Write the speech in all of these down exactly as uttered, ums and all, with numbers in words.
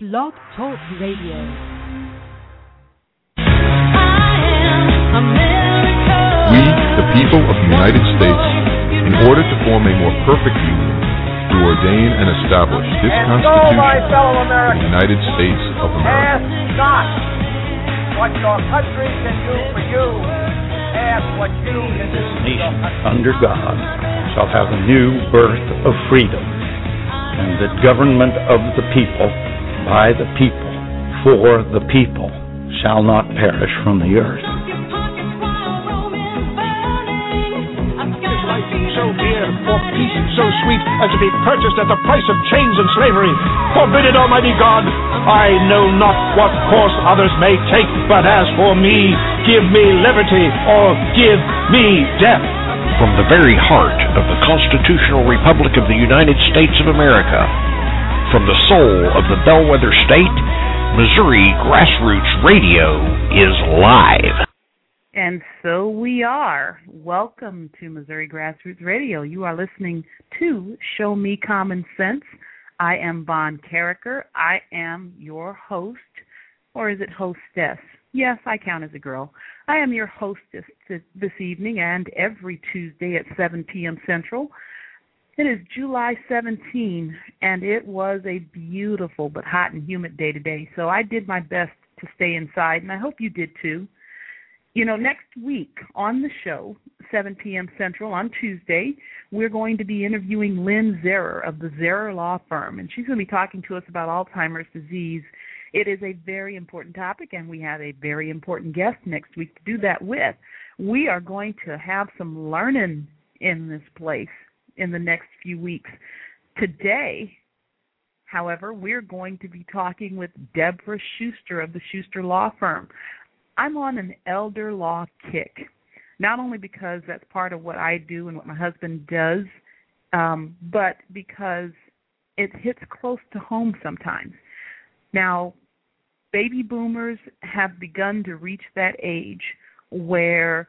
Blog Talk Radio. We, the people of the United States, in order to form a more perfect union, do ordain and establish this and Constitution so, my fellow of Americans, the United States of America. Ask not what your country can do for you. Ask what you can do for your Nation country. under God shall have a new birth of freedom, and the government of the people, by the people, for the people, shall not perish from the earth. So dear, for peace so sweet as to be purchased at the price of chains and slavery. Forbid it, Almighty God. I know not what course others may take, but as for me, give me liberty or give me death. From the very heart of the constitutional republic of the United States of America, from the soul of the bellwether state, Missouri Grassroots Radio is live. And so we are. Welcome to Missouri Grassroots Radio. You are listening to Show Me Common Sense. I am Von Carricker. I am your host, or is it hostess? Yes, I count as a girl. I am your hostess this evening and every Tuesday at seven p.m. Central. It is July seventeenth, and it was a beautiful but hot and humid day today, so I did my best to stay inside, and I hope you did too. You know, next week on the show, seven p.m. Central on Tuesday, we're going to be interviewing Lynn Zerer of the Zerer Law Firm, and she's going to be talking to us about Alzheimer's disease. It is a very important topic, and we have a very important guest next week to do that with. We are going to have some learning in this place in the next few weeks. Today, however, we're going to be talking with Deborah Schuster of the Schuster Law Firm. I'm on an elder law kick, not only because that's part of what I do and what my husband does, um, but because it hits close to home sometimes. Now, baby boomers have begun to reach that age where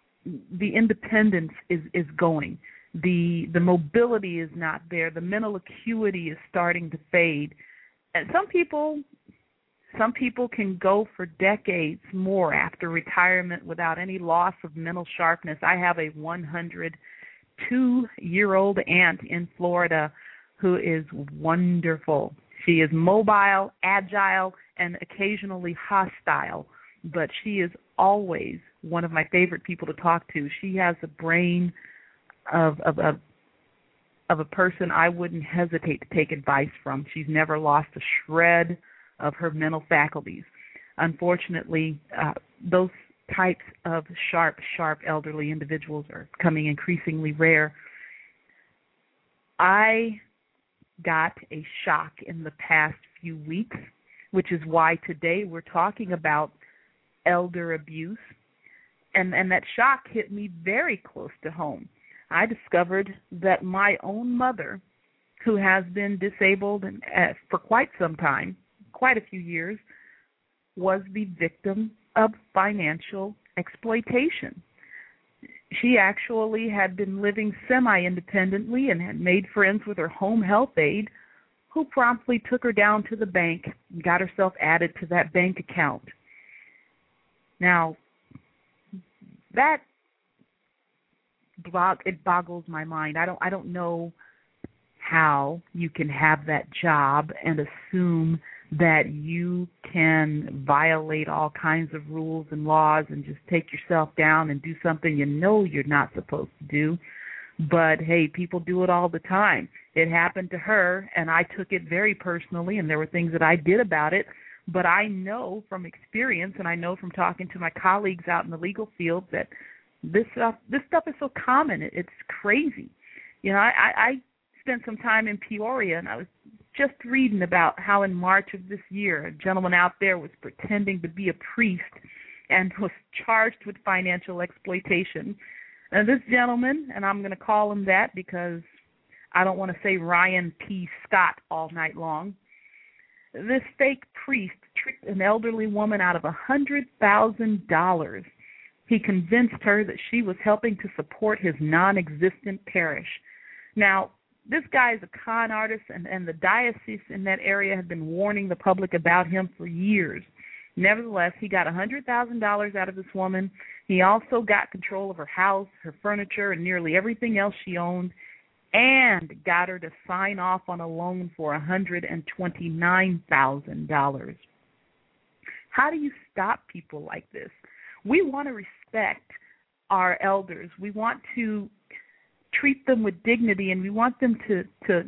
the independence is, is going. The, the mobility is not there. The mental acuity is starting to fade. And some people... Some people can go for decades more after retirement without any loss of mental sharpness. I have a one hundred two-year-old aunt in Florida who is wonderful. She is mobile, agile, and occasionally hostile, but she is always one of my favorite people to talk to. She has a brain of, of, of, of a person I wouldn't hesitate to take advice from. She's never lost a shred of her mental faculties. Unfortunately, uh, those types of sharp, sharp elderly individuals are becoming increasingly rare. I got a shock in the past few weeks, which is why today we're talking about elder abuse, and, and that shock hit me very close to home. I discovered that my own mother, who has been disabled and, uh, for quite some time, quite a few years, was the victim of financial exploitation. She actually had been living semi-independently and had made friends with her home health aide, who promptly took her down to the bank and got herself added to that bank account. Now, that bog- it boggles my mind. I don't I don't know how you can have that job and assume that you can violate all kinds of rules and laws and just take yourself down and do something you know you're not supposed to do. But, hey, people do it all the time. It happened to her, and I took it very personally, and there were things that I did about it. But I know from experience, and I know from talking to my colleagues out in the legal field, that this stuff, this stuff is so common. It, it's crazy. You know, I, I spent some time in Peoria, and I was just reading about how in March of this year, a gentleman out there was pretending to be a priest and was charged with financial exploitation. And this gentleman, and I'm going to call him that because I don't want to say Ryan P. Scott all night long, this fake priest tricked an elderly woman out of one hundred thousand dollars. He convinced her that she was helping to support his non-existent parish. Now, This guy is a con artist, and, and the diocese in that area had been warning the public about him for years. Nevertheless, he got one hundred thousand dollars out of this woman. He also got control of her house, her furniture, and nearly everything else she owned, and got her to sign off on a loan for one hundred twenty-nine thousand dollars. How do you stop people like this? We want to respect our elders. We want to treat them with dignity, and we want them to, to,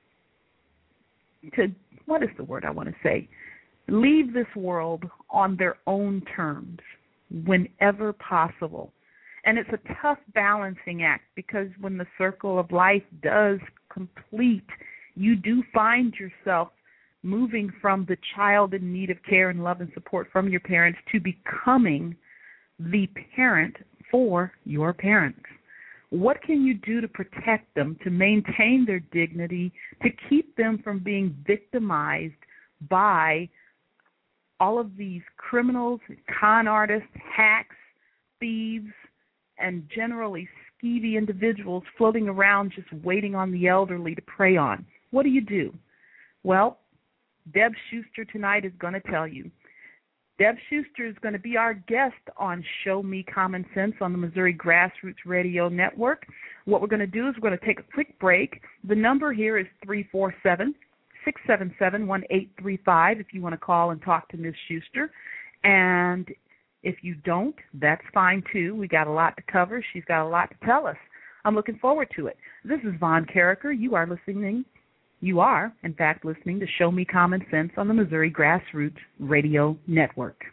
to what is the word I want to say? Leave this world on their own terms whenever possible. And it's a tough balancing act, because when the circle of life does complete, you do find yourself moving from the child in need of care and love and support from your parents to becoming the parent for your parents. What can you do to protect them, to maintain their dignity, to keep them from being victimized by all of these criminals, con artists, hacks, thieves, and generally skeevy individuals floating around just waiting on the elderly to prey on? What do you do? Well, Deb Schuster tonight is going to tell you. Deb Schuster is going to be our guest on Show Me Common Sense on the Missouri Grassroots Radio Network. What we're going to do is we're going to take a quick break. The number here is three four seven, six seven seven, one eight three five if you want to call and talk to Miz Schuster. And if you don't, that's fine too. We got a lot to cover. She's got a lot to tell us. I'm looking forward to it. This is Von Carricker. You are listening. You are, in fact, listening to Show Me Common Sense on the Missouri Grassroots Radio Network.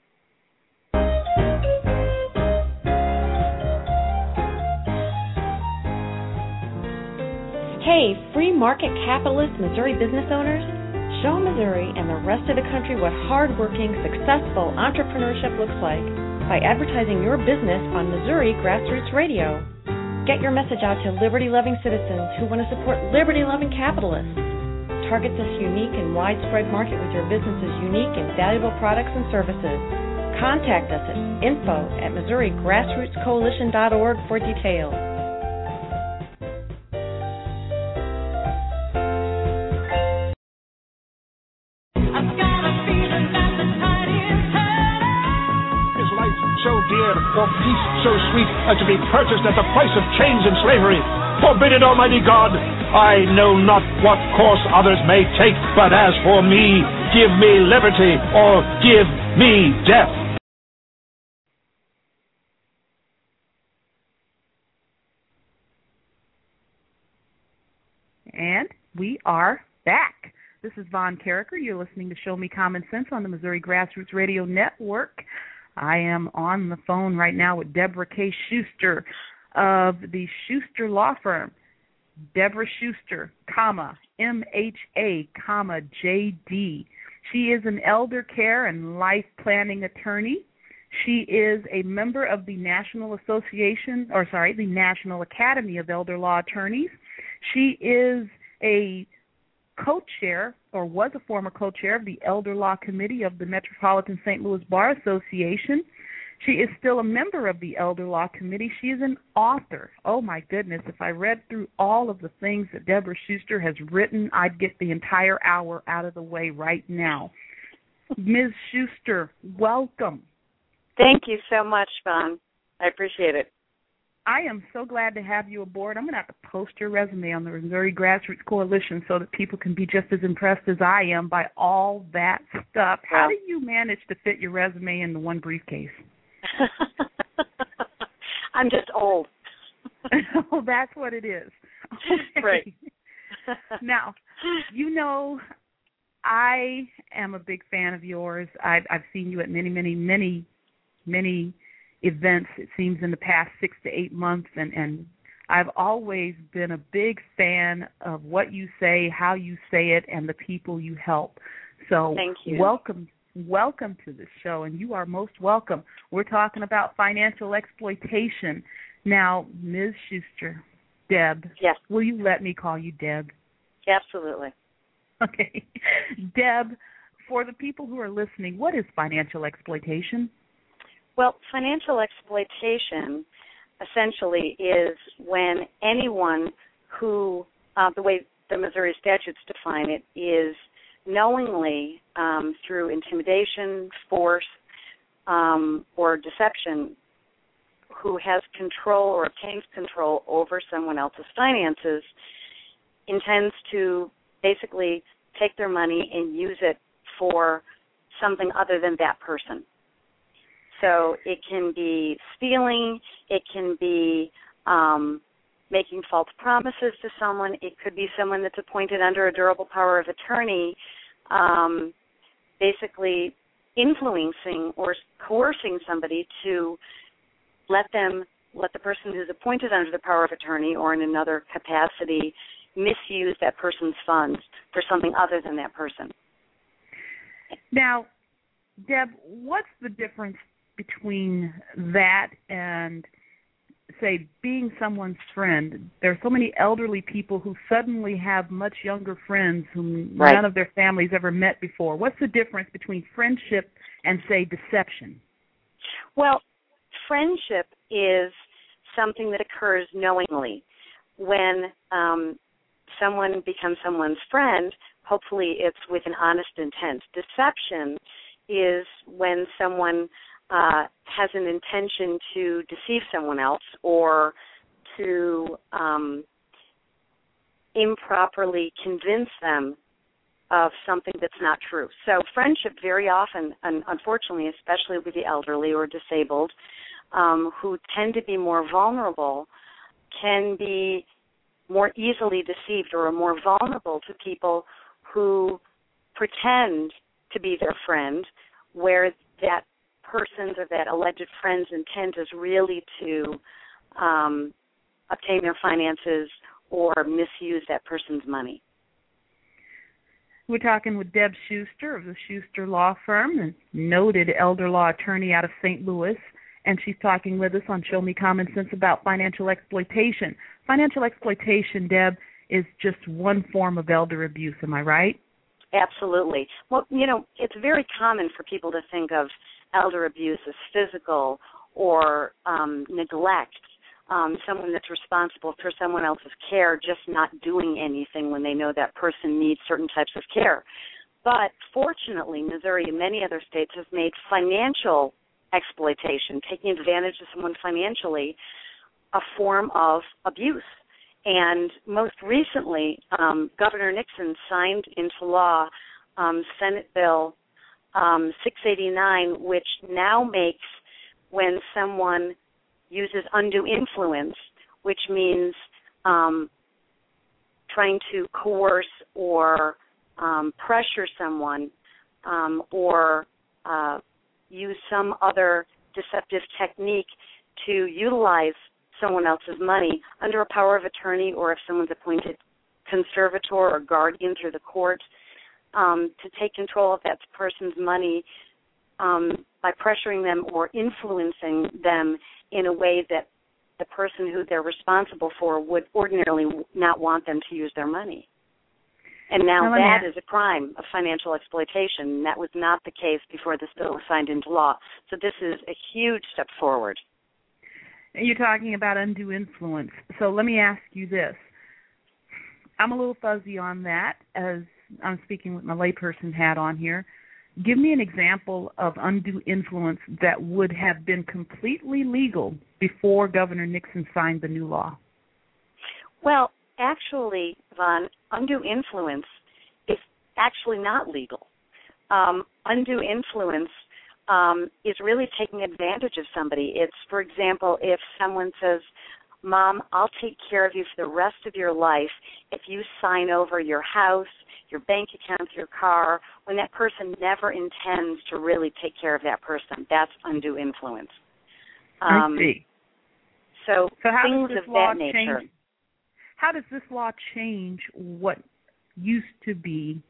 Hey, free market capitalist Missouri business owners, show Missouri and the rest of the country what hardworking, successful entrepreneurship looks like by advertising your business on Missouri Grassroots Radio. Get your message out to liberty-loving citizens who want to support liberty-loving capitalists. Target this unique and widespread market with your business's unique and valuable products and services. Contact us at info at Missouri Grassroots Coalition dot org for details. For peace so sweet as to be purchased at the price of chains and slavery. Forbid it, Almighty God. I know not what course others may take, but as for me, give me liberty or give me death. And we are back. This is Von Carricker. You're listening to Show Me Common Sense on the Missouri Grassroots Radio Network. I am on the phone right now with Deborah K. Schuster of the Schuster Law Firm. Deborah Schuster, comma, M H A, comma, J D. She is an elder care and life planning attorney. She is a member of the National Association, or sorry, the National Academy of Elder Law Attorneys. She is a co-chair, or was a former co-chair of the Elder Law Committee of the Metropolitan Saint Louis Bar Association. She is still a member of the Elder Law Committee. She is an author. Oh, my goodness. If I read through all of the things that Deborah Schuster has written, I'd get the entire hour out of the way right now. Miz Schuster, welcome. Thank you so much, Von. I appreciate it. I am so glad to have you aboard. I'm going to have to post your resume on the Missouri Grassroots Coalition so that people can be just as impressed as I am by all that stuff. How do you manage to fit your resume into one briefcase? I'm just old. Oh, that's what it is. Okay. Right. Now, you know, I am a big fan of yours. I've, I've seen you at many, many, many, many events, it seems, in the past six to eight months, and, and I've always been a big fan of what you say, how you say it, and the people you help. So thank you. welcome, welcome to the show, and you are most welcome. We're talking about financial exploitation. Now, Miz Schuster, Deb, yes. Will you let me call you Deb? Absolutely. Okay. Deb, for the people who are listening, what is financial exploitation? Well, financial exploitation essentially is when anyone who uh, the way the Missouri statutes define it is knowingly, um, through intimidation, force, um, or deception, who has control or obtains control over someone else's finances, intends to basically take their money and use it for something other than that person. So it can be stealing, it can be um, making false promises to someone, it could be someone that's appointed under a durable power of attorney, um, basically influencing or coercing somebody to let them, let the person who's appointed under the power of attorney or in another capacity misuse that person's funds for something other than that person. Now, Deb, what's the difference between that and, say, being someone's friend? There are so many elderly people who suddenly have much younger friends whom right. none of their families ever met before. What's the difference between friendship and, say, deception? Well, friendship is something that occurs knowingly. When um, someone becomes someone's friend, hopefully it's with an honest intent. Deception is when someone uh, has an intention to deceive someone else or to um, improperly convince them of something that's not true. So friendship very often, un- unfortunately, especially with the elderly or disabled, um, who tend to be more vulnerable, can be more easily deceived or are more vulnerable to people who pretend to be their friend, where that person's or that alleged friend's intent is really to um, obtain their finances or misuse that person's money. We're talking with Deb Schuster of the Schuster Law Firm, a noted elder law attorney out of Saint Louis, and she's talking with us on Show Me Common Sense about financial exploitation. Financial exploitation, Deb, is just one form of elder abuse, am I right? Absolutely. Well, you know, it's very common for people to think of elder abuse as physical or um, neglect, um, someone that's responsible for someone else's care just not doing anything when they know that person needs certain types of care. But fortunately, Missouri and many other states have made financial exploitation, taking advantage of someone financially, a form of abuse. And most recently, um, Governor Nixon signed into law um, Senate Bill um, six eighty-nine, which now makes when someone uses undue influence, which means um, trying to coerce or um, pressure someone um, or uh, use some other deceptive technique to utilize someone else's money under a power of attorney, or if someone's appointed conservator or guardian through the court, um, to take control of that person's money um, by pressuring them or influencing them in a way that the person who they're responsible for would ordinarily not want them to use their money. And now that is a crime of financial exploitation. That was not the case before this bill was signed into law. So this is a huge step forward. You're talking about undue influence. So let me ask you this. I'm a little fuzzy on that as I'm speaking with my layperson hat on here. Give me an example of undue influence that would have been completely legal before Governor Nixon signed the new law. Well, actually, Vaughn, undue influence is actually not legal. Um, undue influence Um, is really taking advantage of somebody. It's, for example, if someone says, Mom, I'll take care of you for the rest of your life if you sign over your house, your bank account, your car, when that person never intends to really take care of that person. That's undue influence. Um, I see. So, so how things does this of law that nature. Change, how does this law change what used to be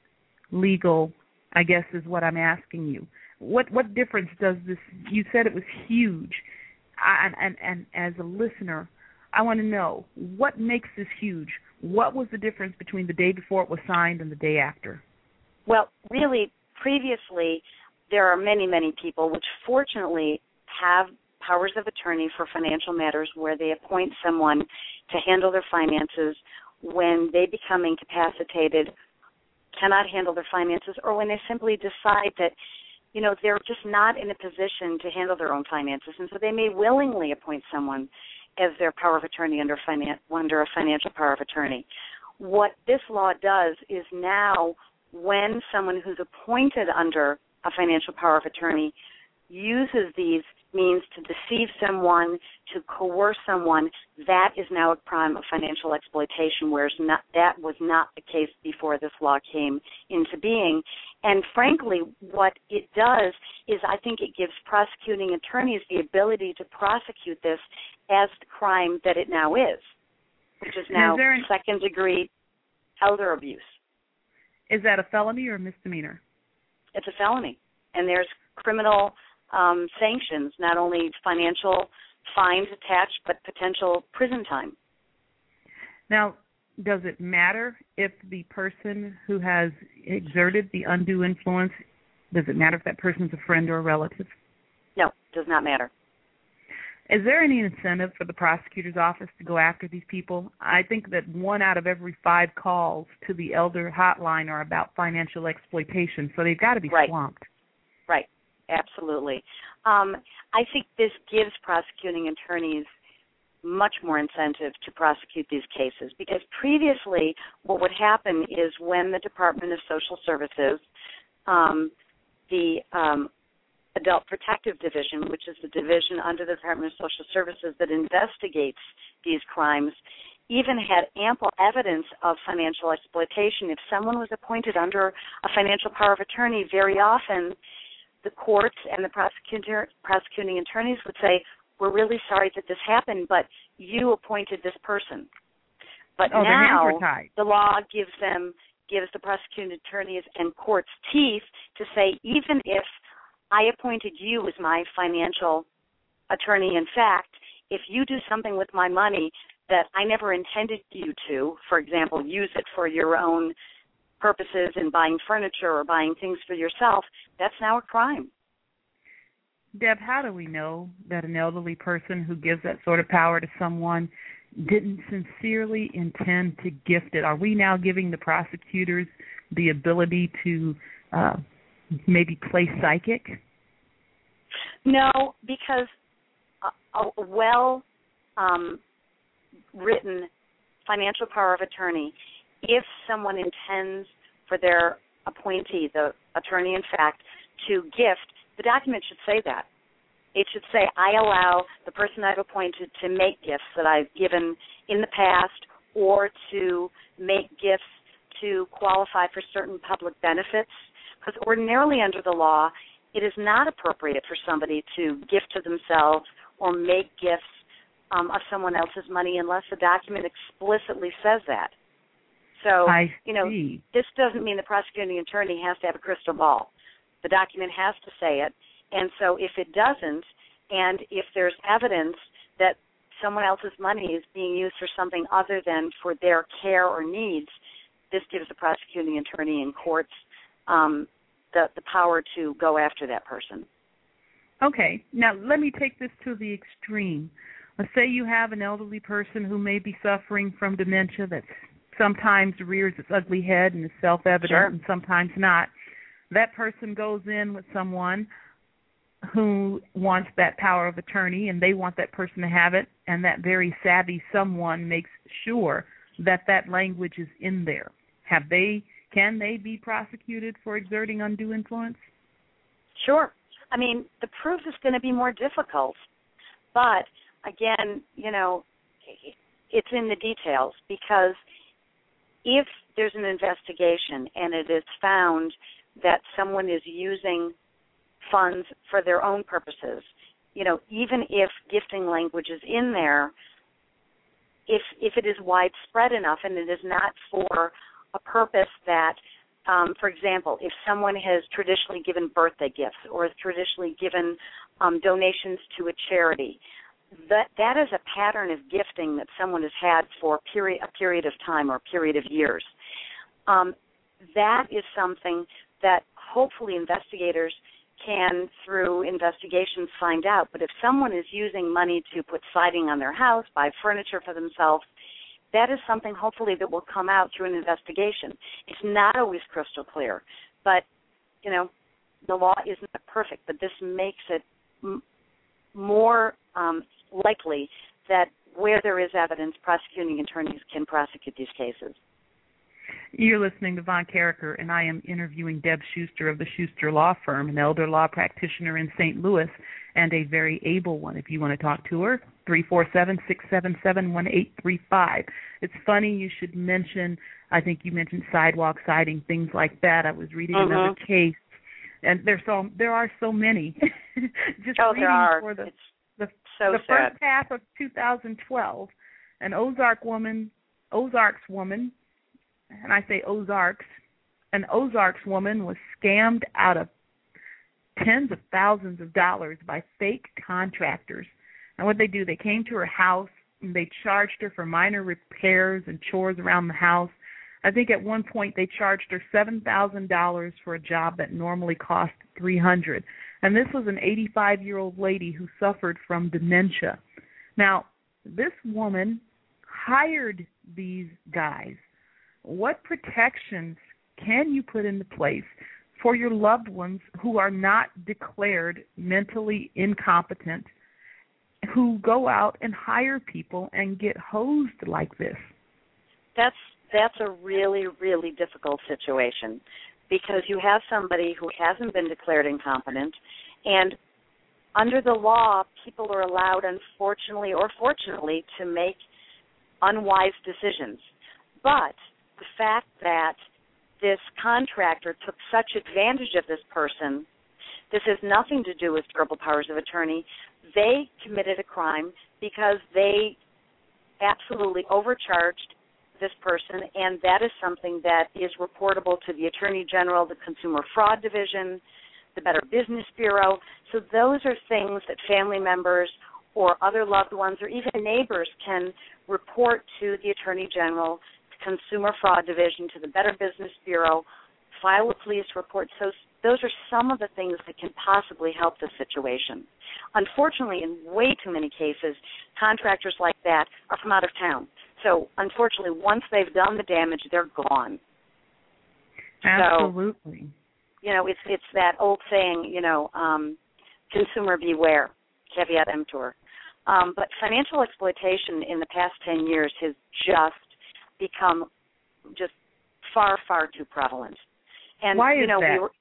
legal, I guess is what I'm asking you? What what difference does this, you said it was huge, I, and, and, and as a listener, I want to know, what makes this huge? What was the difference between the day before it was signed and the day after? Well, really, previously, there are many, many people which fortunately have powers of attorney for financial matters where they appoint someone to handle their finances when they become incapacitated, cannot handle their finances, or when they simply decide that, you know, they're just not in a position to handle their own finances, and so they may willingly appoint someone as their power of attorney under, finan- under a financial power of attorney. What this law does is now when someone who's appointed under a financial power of attorney uses these means to deceive someone, to coerce someone, that is now a crime of financial exploitation, whereas not, that was not the case before this law came into being. And frankly, what it does is I think it gives prosecuting attorneys the ability to prosecute this as the crime that it now is, which is now is second-degree elder abuse. Is that a felony or a misdemeanor? It's a felony, and there's criminal um, sanctions, not only financial fines attached, but potential prison time. Now, does it matter if the person who has exerted the undue influence, does it matter if that person's a friend or a relative? No, does not matter. Is there any incentive for the prosecutor's office to go after these people? I think that one out of every five calls to the elder hotline are about financial exploitation, so they've got to be right. swamped. Right, absolutely. Um, I think this gives prosecuting attorneys much more incentive to prosecute these cases, because previously what would happen is when the Department of Social Services, um, the um, Adult Protective Division, which is the division under the Department of Social Services that investigates these crimes, even had ample evidence of financial exploitation. If someone was appointed under a financial power of attorney, very often the courts and the prosecutor, prosecuting attorneys would say, we're really sorry that this happened, but you appointed this person. But oh, now their hands were tied. The law gives them, gives the prosecuting attorneys and courts teeth to say, even if I appointed you as my financial attorney, in fact, if you do something with my money that I never intended you to, for example, use it for your own purposes in buying furniture or buying things for yourself, that's now a crime. Deb, how do we know that an elderly person who gives that sort of power to someone didn't sincerely intend to gift it? Are we now giving the prosecutors the ability to uh, maybe play psychic? No, because a, a well um, written financial power of attorney, if someone intends for their appointee, the attorney in fact, to gift, the document should say that. It should say, I allow the person I've appointed to make gifts that I've given in the past, or to make gifts to qualify for certain public benefits. Because ordinarily under the law, it is not appropriate for somebody to gift to themselves or make gifts um, of someone else's money unless the document explicitly says that. So, I you know, see. this doesn't mean the prosecuting attorney has to have a crystal ball. The document has to say it. And so if it doesn't, and if there's evidence that someone else's money is being used for something other than for their care or needs, this gives the prosecuting attorney in courts um, the, the power to go after that person. Okay. Now, let me take this to the extreme. Let's say you have an elderly person who may be suffering from dementia that sometimes rears its ugly head and is self-evident, sure. and sometimes not. That person goes in with someone who wants that power of attorney, and they want that person to have it, and that very savvy someone makes sure that that language is in there. Have they, can they be prosecuted for exerting undue influence? Sure. I mean, the proof is going to be more difficult, but again, you know, it's in the details, because if there's an investigation and it is found that someone is using funds for their own purposes, you know, even if gifting language is in there, if if it is widespread enough and it is not for a purpose that, um, for example, if someone has traditionally given birthday gifts or has traditionally given um, donations to a charity, that that is a pattern of gifting that someone has had for a period, a period of time or a period of years. Um, that is something that hopefully investigators can, through investigations, find out. But if someone is using money to put siding on their house, buy furniture for themselves, that is something hopefully that will come out through an investigation. It's not always crystal clear, but, you know, the law isn't perfect, but this makes it m- more um, likely that where there is evidence, prosecuting attorneys can prosecute these cases. You're listening to Von Carriker, and I am interviewing Deb Schuster of the Schuster Law Firm, an elder law practitioner in Saint Louis, and a very able one. If you want to talk to her, three four seven, six seven seven, one eight three five. It's funny you should mention, I think you mentioned sidewalk siding, things like that. I was reading mm-hmm. another case, and there's so, there are so many. Just oh, reading there are. For the, it's the, so the sad. first half of two thousand twelve, an Ozark woman, Ozarks woman, and I say Ozarks, an Ozarks woman was scammed out of tens of thousands of dollars by fake contractors. And what they do, they came to her house and they charged her for minor repairs and chores around the house. I think at one point they charged her seven thousand dollars for a job that normally cost three hundred dollars. And this was an eighty-five-year-old lady who suffered from dementia. Now, this woman hired these guys. What protections can you put into place for your loved ones who are not declared mentally incompetent, who go out and hire people and get hosed like this? That's that's a really, really difficult situation because you have somebody who hasn't been declared incompetent, and under the law, people are allowed, unfortunately or fortunately, to make unwise decisions. But the fact that this contractor took such advantage of this person, this has nothing to do with verbal powers of attorney. They committed a crime because they absolutely overcharged this person, and that is something that is reportable to the Attorney General, the Consumer Fraud Division, the Better Business Bureau. So those are things that family members or other loved ones or even neighbors can report to the Attorney General, the Consumer Fraud Division, to the Better Business Bureau, file a police report. So those are some of the things that can possibly help the situation. Unfortunately, in way too many cases, contractors like that are from out of town. So unfortunately, once they've done the damage, they're gone. Absolutely. So, you know, it's it's that old saying, you know, um, consumer beware, caveat emptor. Um, but financial exploitation in the past ten years has just become just far, far too prevalent. And, Why is you know, that? We were,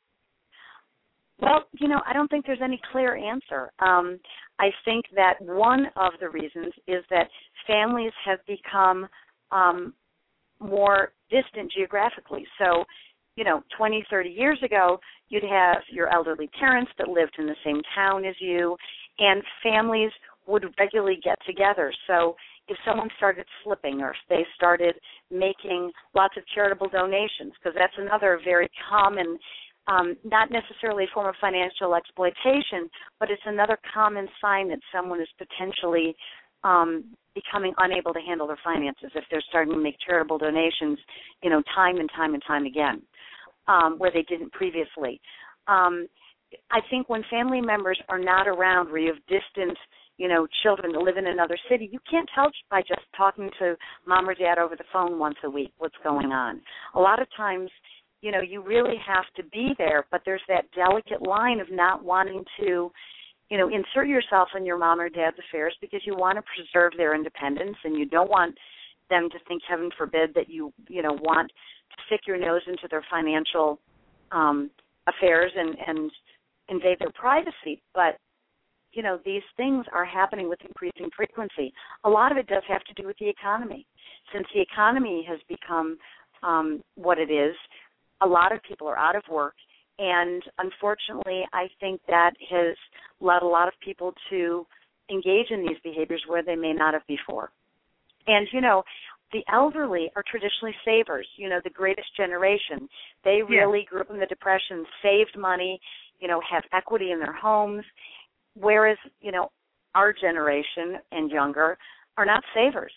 well, you know, I don't think there's any clear answer. Um, I think that one of the reasons is that families have become um, more distant geographically. So, you know, twenty, thirty years ago, you'd have your elderly parents that lived in the same town as you, and families would regularly get together. So if someone started slipping or if they started making lots of charitable donations, because that's another very common, um, not necessarily a form of financial exploitation, but it's another common sign that someone is potentially um, becoming unable to handle their finances if they're starting to make charitable donations, you know, time and time and time again, um, where they didn't previously. Um, I think when family members are not around, where you have distant, you know, children that live in another city, you can't tell by just talking to mom or dad over the phone once a week what's going on. A lot of times, you know, you really have to be there, but there's that delicate line of not wanting to, you know, insert yourself in your mom or dad's affairs because you want to preserve their independence and you don't want them to think, heaven forbid, that you, you know, want to stick your nose into their financial um, affairs and, and invade their privacy. But you know, these things are happening with increasing frequency. A lot of it does have to do with the economy. Since the economy has become um, what it is, a lot of people are out of work, and unfortunately, I think that has led a lot of people to engage in these behaviors where they may not have before. And, you know, the elderly are traditionally savers, you know, the greatest generation. They really yeah. grew up in the Depression, saved money, you know, have equity in their homes, whereas, you know, our generation and younger are not savers.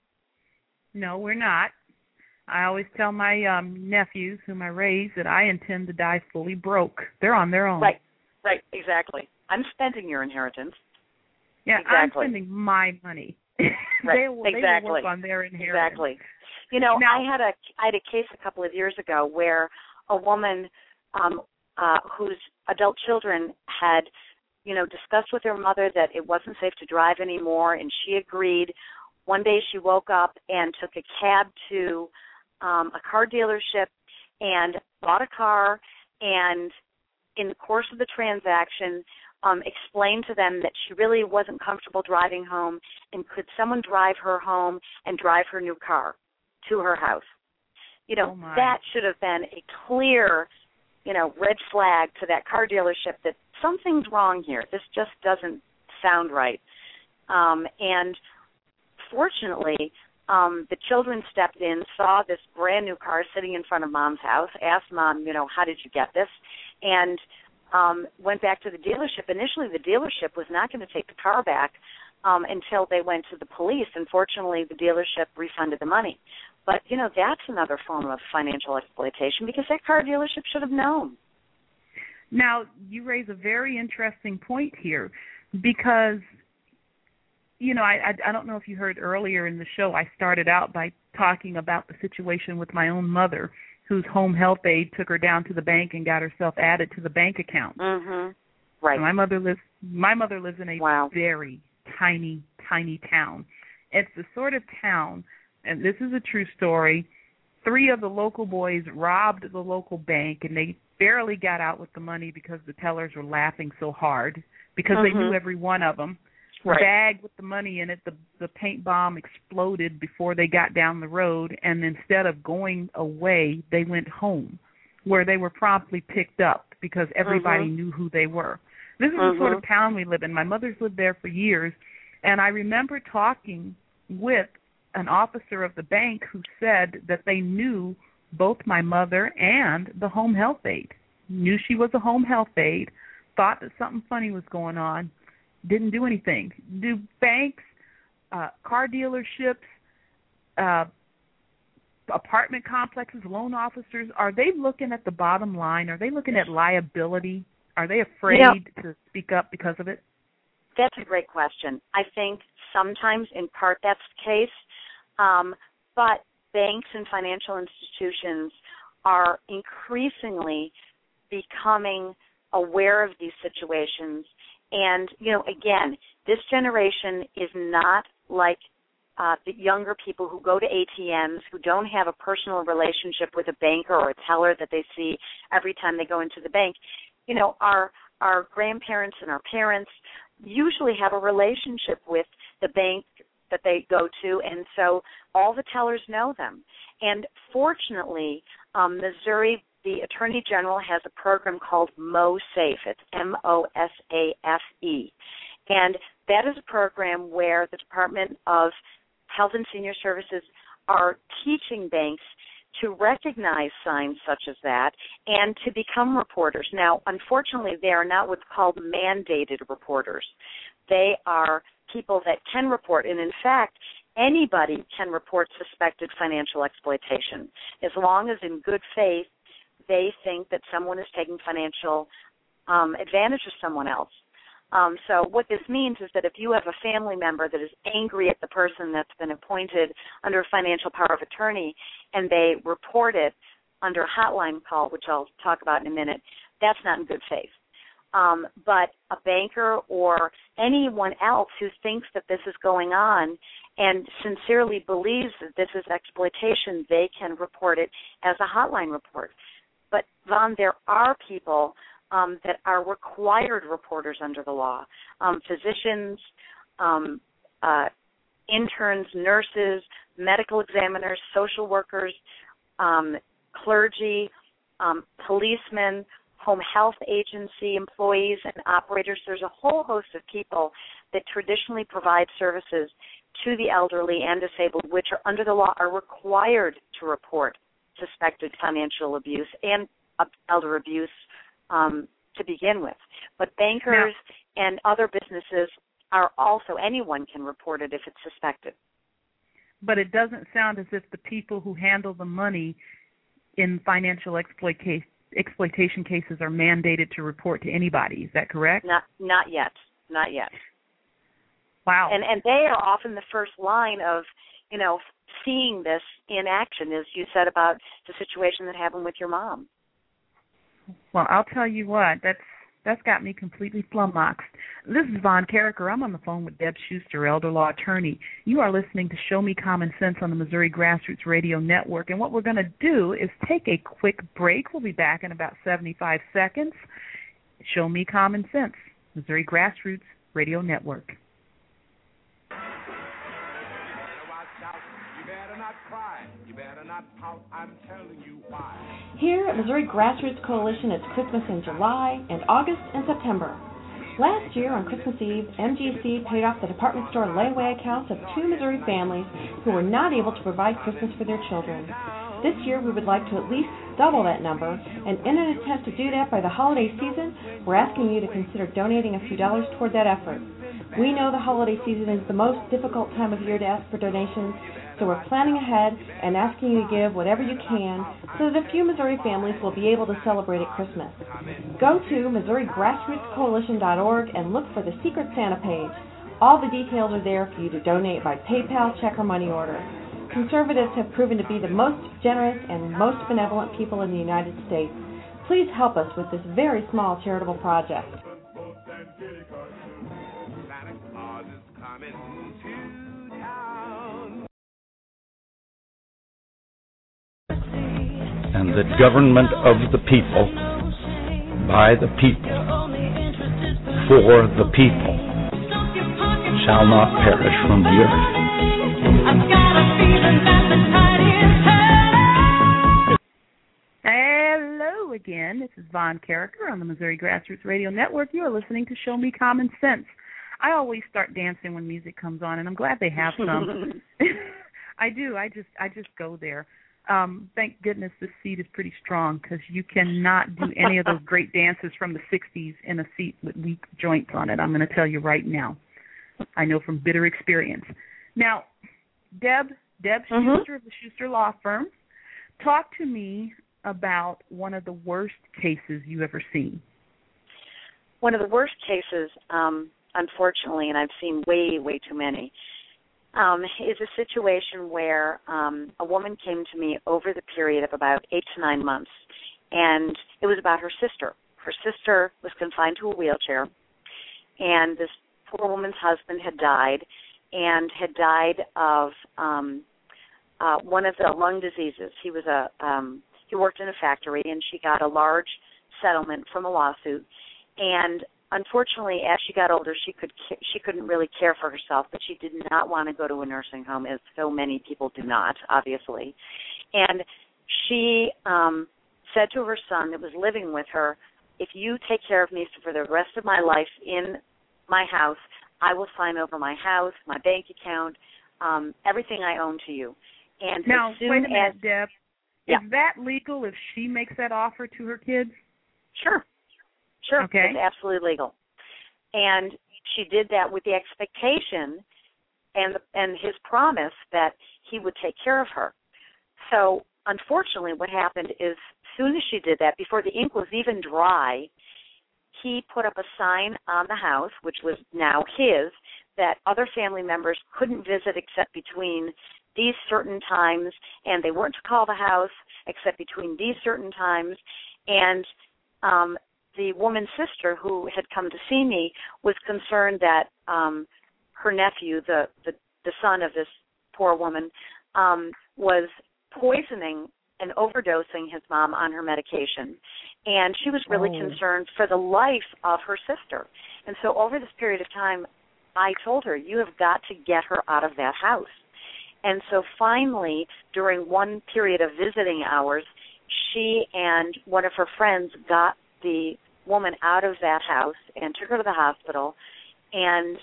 No, we're not. I always tell my um, nephews, whom I raise, that I intend to die fully broke. They're on their own. Right, right, exactly. I'm spending your inheritance. Yeah, exactly. I'm spending my money. Right. they will, exactly. they will work on their inheritance. Exactly. You know, now, I had a I had a case a couple of years ago where a woman um, uh, whose adult children had, you know, discussed with her mother that it wasn't safe to drive anymore, and she agreed. One day she woke up and took a cab to um, a car dealership and bought a car, and in the course of the transaction, um, explained to them that she really wasn't comfortable driving home, and could someone drive her home and drive her new car to her house. You know, oh that should have been a clear, you know, red flag to that car dealership that something's wrong here. This just doesn't sound right. Um, and fortunately, um, the children stepped in, saw this brand new car sitting in front of Mom's house, asked Mom, you know, how did you get this? And um, went back to the dealership. Initially, the dealership was not going to take the car back um, until they went to the police. And fortunately, the dealership refunded the money. But, you know, that's another form of financial exploitation because that car dealership should have known. Now, you raise a very interesting point here because, you know, I, I, I don't know if you heard earlier in the show, I started out by talking about the situation with my own mother, whose home health aide took her down to the bank and got herself added to the bank account. Mm-hmm. Right. So my mother lives. My mother lives in a wow. very tiny, tiny town. It's the sort of town, and this is a true story. Three of the local boys robbed the local bank, and they barely got out with the money because the tellers were laughing so hard because mm-hmm. they knew every one of them. Right. Bag with the money in it, the the paint bomb exploded before they got down the road, and instead of going away, they went home, where they were promptly picked up because everybody mm-hmm. knew who they were. This is mm-hmm. the sort of town we live in. My mother's lived there for years, and I remember talking with an officer of the bank who said that they knew both my mother and the home health aide, knew she was a home health aide, thought that something funny was going on, didn't do anything. Do banks, uh, car dealerships, uh, apartment complexes, loan officers, are they looking at the bottom line? Are they looking at liability? Are they afraid you know, to speak up because of it? That's a great question. I think sometimes, in part, that's the case. Um, but banks and financial institutions are increasingly becoming aware of these situations. And, you know, again, this generation is not like uh, the younger people who go to A T Ms, who don't have a personal relationship with a banker or a teller that they see every time they go into the bank. You know, our our grandparents and our parents usually have a relationship with the bank that they go to, and so all the tellers know them. And fortunately, um, Missouri, the Attorney General has a program called MoSafe. It's M O S A F E. And that is a program where the Department of Health and Senior Services are teaching banks to recognize signs such as that and to become reporters. Now, unfortunately, they are not what's called mandated reporters. They are people that can report, and in fact, anybody can report suspected financial exploitation as long as in good faith they think that someone is taking financial um, advantage of someone else. Um, so what this means is that if you have a family member that is angry at the person that's been appointed under a financial power of attorney and they report it under a hotline call, which I'll talk about in a minute, that's not in good faith. Um, but a banker or anyone else who thinks that this is going on and sincerely believes that this is exploitation, they can report it as a hotline report. But, Vaughn, there are people um, that are required reporters under the law, um, physicians, um, uh, interns, nurses, medical examiners, social workers, um, clergy, um, policemen, home health agency employees and operators. There's a whole host of people that traditionally provide services to the elderly and disabled, which are under the law are required to report suspected financial abuse and uh, elder abuse um, to begin with. But bankers now, and other businesses are also, anyone can report it if it's suspected. But it doesn't sound as if the people who handle the money in financial exploitation exploitation cases are mandated to report to anybody. Is that correct? Not not yet. Not yet. Wow. And and they are often the first line of, you know, seeing this in action, as you said about the situation that happened with your mom. Well, I'll tell you what, that's that's got me completely flummoxed. This is Von Carricker. I'm on the phone with Deb Schuster, elder law attorney. You are listening to Show Me Common Sense on the Missouri Grassroots Radio Network. And what we're going to do is take a quick break. We'll be back in about seventy-five seconds. Show Me Common Sense, Missouri Grassroots Radio Network. Here at Missouri Grassroots Coalition, it's Christmas in July and August and September. Last year on Christmas Eve, M G C paid off the department store layaway accounts of two Missouri families who were not able to provide Christmas for their children. This year we would like to at least double that number, and in an attempt to do that by the holiday season, we're asking you to consider donating a few dollars toward that effort. We know the holiday season is the most difficult time of year to ask for donations, so we're planning ahead and asking you to give whatever you can so that a few Missouri families will be able to celebrate at Christmas. Go to Missouri Grassroots Coalition dot org and look for the Secret Santa page. All the details are there for you to donate by PayPal, check, or money order. Conservatives have proven to be the most generous and most benevolent people in the United States. Please help us with this very small charitable project. And the government of the people, by the people, for the people, shall not perish from the earth. I've got a feeling that the tide is turning. Hello again. This is Von Carricker on the Missouri Grassroots Radio Network. You are listening to Show Me Common Sense. I always start dancing when music comes on, and I'm glad they have some. I do. I just, I just go there. Um, thank goodness this seat is pretty strong, because you cannot do any of those great dances from the sixties in a seat with weak joints on it. I'm going to tell you right now. I know from bitter experience. Now, Deb, Deb mm-hmm. Schuster of the Schuster Law Firm, talk to me about one of the worst cases you've ever seen. One of the worst cases, um, unfortunately, and I've seen way, way too many, Um, is a situation where um, a woman came to me over the period of about eight to nine months, and it was about her sister. Her sister was confined to a wheelchair, and this poor woman's husband had died, and had died of um, uh, one of the lung diseases. He was a um, he worked in a factory, and she got a large settlement from a lawsuit, and unfortunately, as she got older, she could she couldn't really care for herself, but she did not want to go to a nursing home, as so many people do not, obviously. And she um, said to her son that was living with her, if you take care of me for the rest of my life in my house, I will sign over my house, my bank account, um, everything I own to you. And now, as soon wait a minute, as, Deb. Yeah. Is that legal if she makes that offer to her kids? Sure. Sure, okay. It's absolutely legal. And she did that with the expectation and and his promise that he would take care of her. So, unfortunately, what happened is, as soon as she did that, before the ink was even dry, he put up a sign on the house, which was now his, that other family members couldn't visit except between these certain times, and they weren't to call the house except between these certain times. And um, the woman's sister, who had come to see me, was concerned that um, her nephew, the, the, the son of this poor woman, um, was poisoning and overdosing his mom on her medication. And she was really oh. concerned for the life of her sister. And so over this period of time, I told her, you have got to get her out of that house. And so finally, during one period of visiting hours, she and one of her friends got the woman out of that house and took her to the hospital, and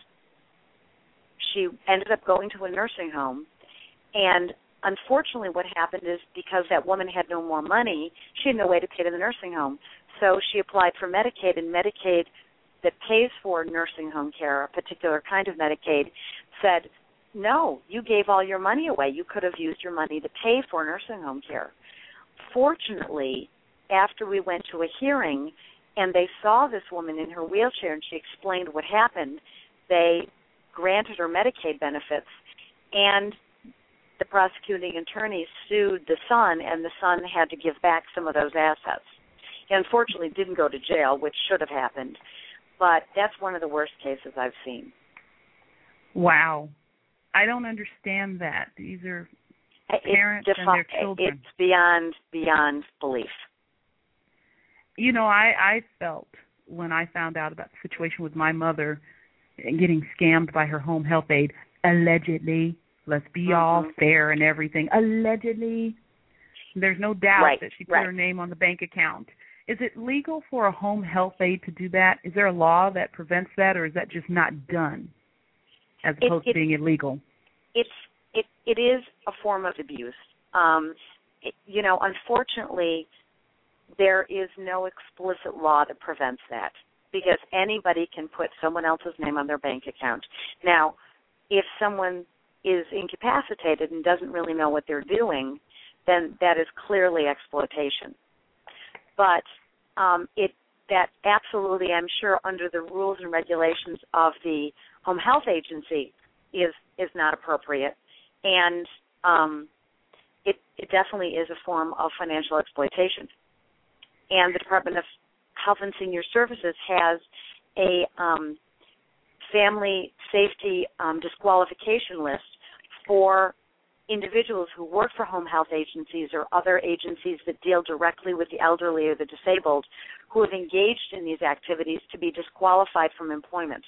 she ended up going to a nursing home. And unfortunately what happened is, because that woman had no more money, she had no way to pay to the nursing home. So she applied for Medicaid, and Medicaid that pays for nursing home care, a particular kind of Medicaid, said, no, you gave all your money away. You could have used your money to pay for nursing home care. Fortunately, after we went to a hearing and they saw this woman in her wheelchair and she explained what happened, they granted her Medicaid benefits, and the prosecuting attorney sued the son, and the son had to give back some of those assets. He unfortunately didn't go to jail, which should have happened, but that's one of the worst cases I've seen. Wow. I don't understand that. These are parents defi- and their children. It's beyond beyond belief. You know, I, I felt when I found out about the situation with my mother getting scammed by her home health aide, allegedly, let's be mm-hmm. all fair and everything, allegedly, there's no doubt right. that she put right. her name on the bank account. Is it legal for a home health aide to do that? Is there a law that prevents that, or is that just not done as opposed it, it, to being illegal? It's it it is a form of abuse. Um, it, you know, unfortunately, there is no explicit law that prevents that, because anybody can put someone else's name on their bank account. Now, if someone is incapacitated and doesn't really know what they're doing, then that is clearly exploitation. But um, it that absolutely, I'm sure, under the rules and regulations of the home health agency is is not appropriate, and um, it it definitely is a form of financial exploitation. And the Department of Health and Senior Services has a um, family safety um, disqualification list for individuals who work for home health agencies or other agencies that deal directly with the elderly or the disabled who have engaged in these activities to be disqualified from employment.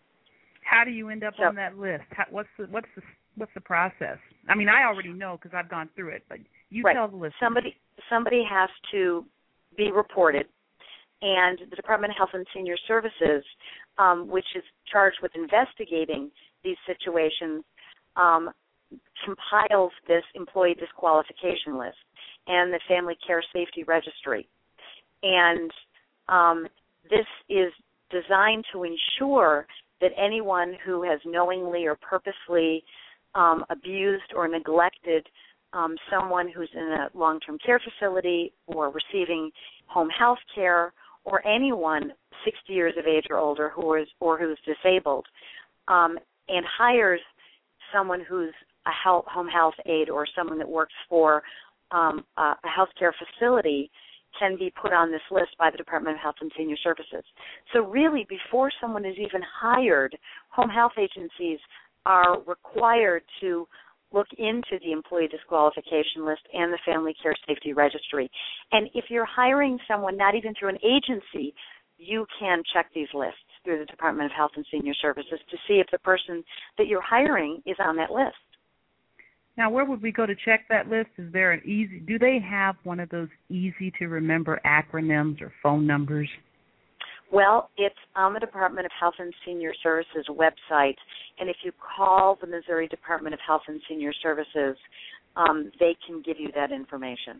How do you end up so, on that list? How, what's the what's the what's the process? I mean, I already know because I've gone through it, but you right. tell the listeners. Somebody somebody has to be reported, and the Department of Health and Senior Services, um, which is charged with investigating these situations, um, compiles this employee disqualification list and the Family Care Safety Registry. And um, this is designed to ensure that anyone who has knowingly or purposely um, abused or neglected um, someone who's in a long-term care facility or receiving home health care, or anyone sixty years of age or older who is or who's disabled, um, and hires someone who's a health, home health aide or someone that works for um, a, a healthcare facility, can be put on this list by the Department of Health and Senior Services. So really, before someone is even hired, home health agencies are required to look into the employee disqualification list and the Family Care Safety Registry. And if you're hiring someone not even through an agency, you can check these lists through the Department of Health and Senior Services to see if the person that you're hiring is on that list. Now, where would we go to check that list? Is there an easy, do they have one of those easy-to-remember acronyms or phone numbers? Well, it's on the Department of Health and Senior Services website, and if you call the Missouri Department of Health and Senior Services, um, they can give you that information.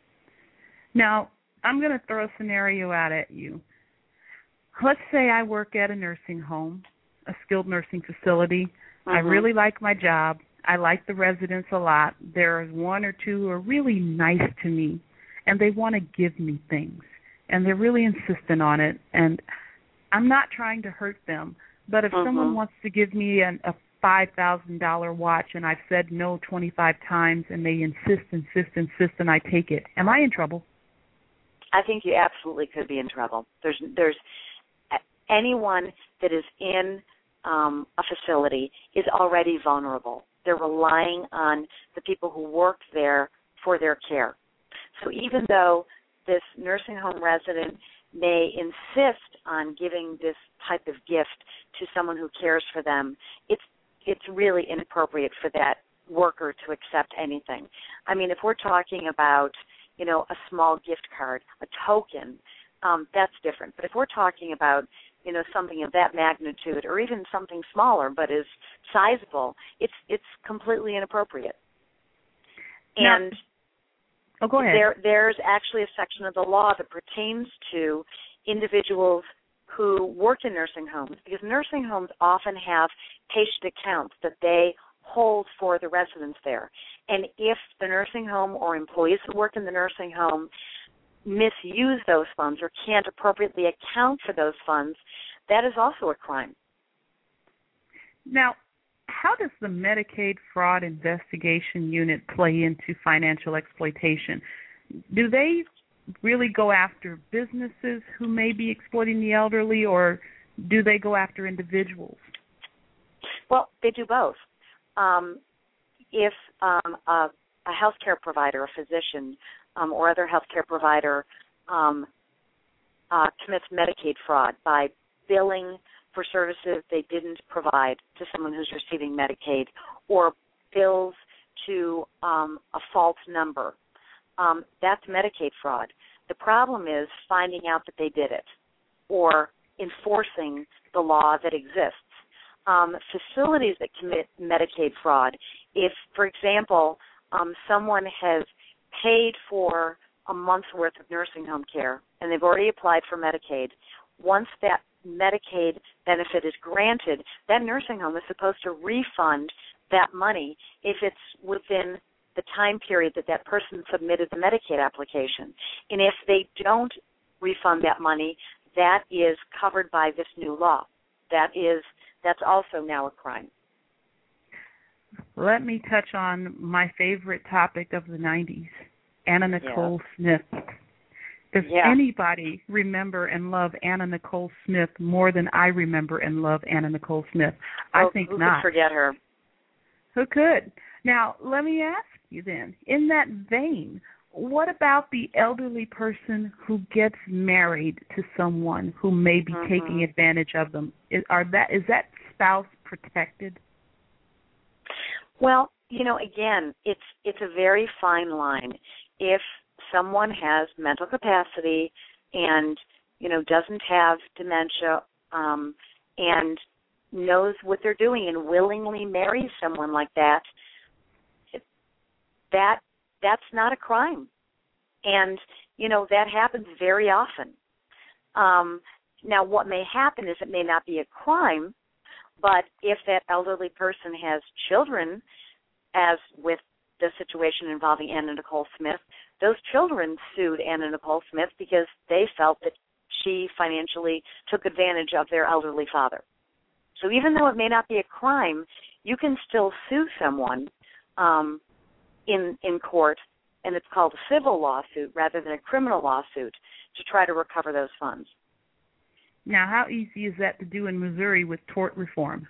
Now, I'm going to throw a scenario out at you. Let's say I work at a nursing home, a skilled nursing facility. Mm-hmm. I really like my job. I like the residents a lot. There's one or two who are really nice to me, and they want to give me things, and they're really insistent on it. And I'm not trying to hurt them, but if mm-hmm. someone wants to give me an, a five thousand dollars watch and I've said no twenty-five times, and they insist, insist, insist, and I take it, am I in trouble? I think you absolutely could be in trouble. There's, there's anyone that is in um, a facility is already vulnerable. They're relying on the people who work there for their care. So even though this nursing home resident may insist on giving this type of gift to someone who cares for them, it's it's really inappropriate for that worker to accept anything. I mean, if we're talking about, you know, a small gift card, a token, um, that's different. But if we're talking about, you know, something of that magnitude, or even something smaller but is sizable, it's it's completely inappropriate. And now, oh, go ahead. There, there's actually a section of the law that pertains to individuals who work in nursing homes, because nursing homes often have patient accounts that they hold for the residents there. And if the nursing home or employees who work in the nursing home misuse those funds or can't appropriately account for those funds, that is also a crime. Now, how does the Medicaid Fraud Investigation Unit play into financial exploitation? Do they really go after businesses who may be exploiting the elderly, or do they go after individuals? Well, they do both. Um, if um, a, a healthcare provider, a physician, um, or other healthcare provider um, uh, commits Medicaid fraud by billing for services they didn't provide to someone who's receiving Medicaid, or bills to um, a false number, um, that's Medicaid fraud. The problem is finding out that they did it, or enforcing the law that exists. Um, facilities that commit Medicaid fraud, if, for example, um, someone has paid for a month's worth of nursing home care and they've already applied for Medicaid, once that Medicaid benefit is granted, that nursing home is supposed to refund that money if it's within the time period that that person submitted the Medicaid application. And if they don't refund that money, that is covered by this new law. That is, that's also now a crime. Let me touch on my favorite topic of the nineties, Anna Nicole yeah. Smith. Does yeah. anybody remember and love Anna Nicole Smith more than I remember and love Anna Nicole Smith? Oh, I think who not. Could forget her? Who could? Now, let me ask you then, in that vein, what about the elderly person who gets married to someone who may be mm-hmm. taking advantage of them? Is, are that is that spouse protected? Well, you know, again, it's it's a very fine line. If someone has mental capacity and, you know, doesn't have dementia um, and knows what they're doing and willingly marries someone like that, that that's not a crime. And, you know, that happens very often. Um, now, what may happen is it may not be a crime, but if that elderly person has children, as with the situation involving Anna Nicole Smith, those children sued Anna Nicole Smith because they felt that she financially took advantage of their elderly father. So even though it may not be a crime, you can still sue someone um, in in court, and it's called a civil lawsuit rather than a criminal lawsuit, to try to recover those funds. Now, how easy is that to do in Missouri with tort reform?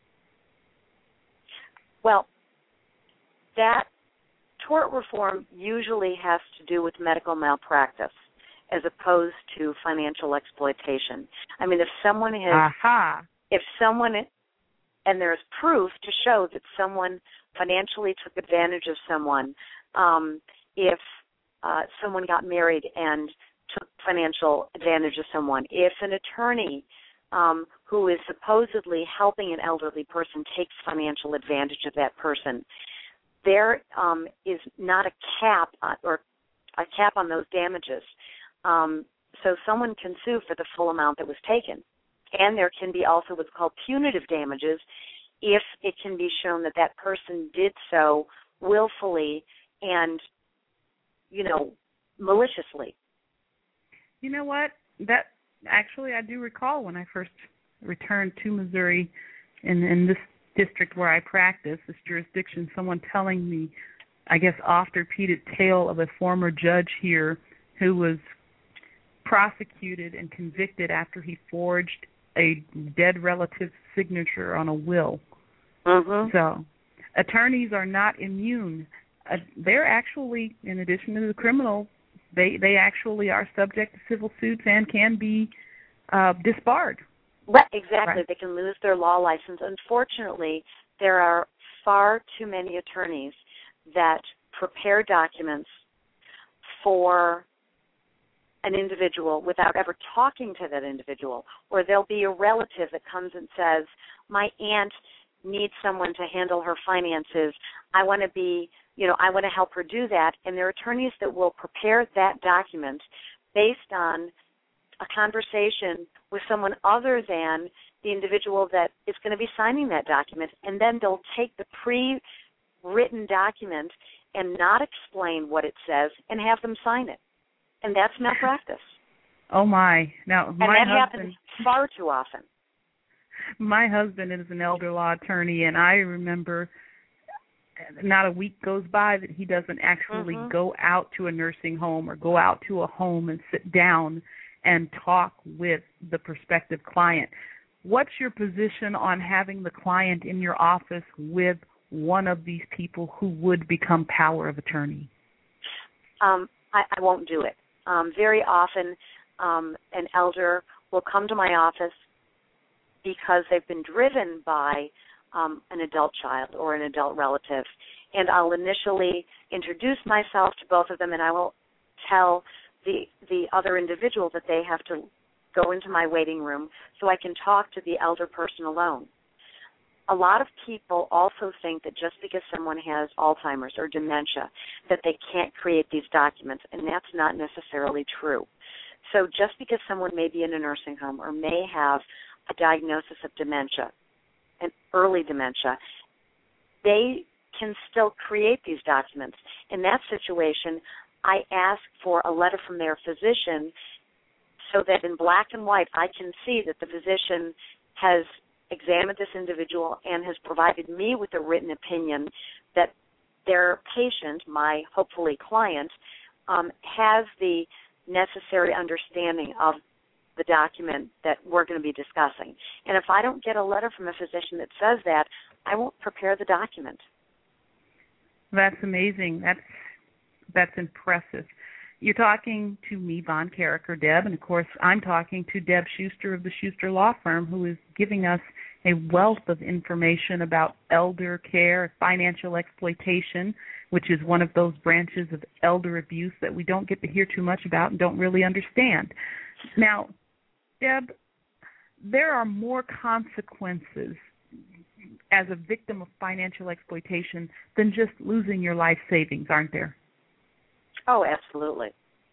Well, that tort reform usually has to do with medical malpractice as opposed to financial exploitation. I mean, if someone has, Aha. if someone, and there's proof to show that someone financially took advantage of someone, um, if uh, someone got married and took financial advantage of someone, if an attorney um, who is supposedly helping an elderly person takes financial advantage of that person, there um, is not a cap on, or a cap on those damages. Um, so someone can sue for the full amount that was taken. And there can be also what's called punitive damages if it can be shown that that person did so willfully and, you know, maliciously. You know what? That actually, I do recall when I first returned to Missouri in, in this district where I practice, this jurisdiction, someone telling me, I guess, oft-repeated tale of a former judge here who was prosecuted and convicted after he forged a dead relative's signature on a will. Mm-hmm. So attorneys are not immune. Uh, they're actually, in addition to the criminal, they, they actually are subject to civil suits and can be uh, disbarred. Right, exactly. Right. They can lose their law license. Unfortunately, there are far too many attorneys that prepare documents for an individual without ever talking to that individual, or there'll be a relative that comes and says, my aunt needs someone to handle her finances. I want to be, you know, I want to help her do that. And there are attorneys that will prepare that document based on a conversation with someone other than the individual that is going to be signing that document, and then they'll take the pre-written document and not explain what it says and have them sign it. And that's malpractice. Oh, my. Now, and my that husband, happens far too often. My husband is an elder law attorney, and I remember not a week goes by that he doesn't actually mm-hmm. go out to a nursing home or go out to a home and sit down and talk with the prospective client. What's your position on having the client in your office with one of these people who would become power of attorney? Um, I, I won't do it. Um, very often, um, an elder will come to my office because they've been driven by um, an adult child or an adult relative, and I'll initially introduce myself to both of them, and I will tell the the other individual that they have to go into my waiting room so I can talk to the elder person alone. A lot of people also think that just because someone has Alzheimer's or dementia that they can't create these documents, and that's not necessarily true. So just because someone may be in a nursing home or may have a diagnosis of dementia, an early dementia, they can still create these documents. In that situation, I ask for a letter from their physician so that in black and white I can see that the physician has examined this individual and has provided me with a written opinion that their patient, my hopefully client, um, has the necessary understanding of the document that we're going to be discussing. And if I don't get a letter from a physician that says that, I won't prepare the document. That's amazing. That's that's impressive. You're talking to me, Von Carriker, Deb, and of course I'm talking to Deb Schuster of the Schuster Law Firm, who is giving us a wealth of information about elder care, financial exploitation, which is one of those branches of elder abuse that we don't get to hear too much about and don't really understand. Now, Deb, there are more consequences as a victim of financial exploitation than just losing your life savings, aren't there? Oh, absolutely.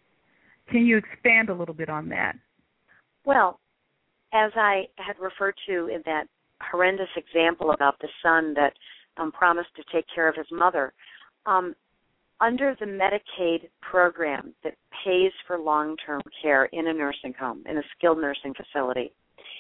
Can you expand a little bit on that? Well, as I had referred to in that horrendous example about the son that um, promised to take care of his mother, um, under the Medicaid program that pays for long-term care in a nursing home, in a skilled nursing facility,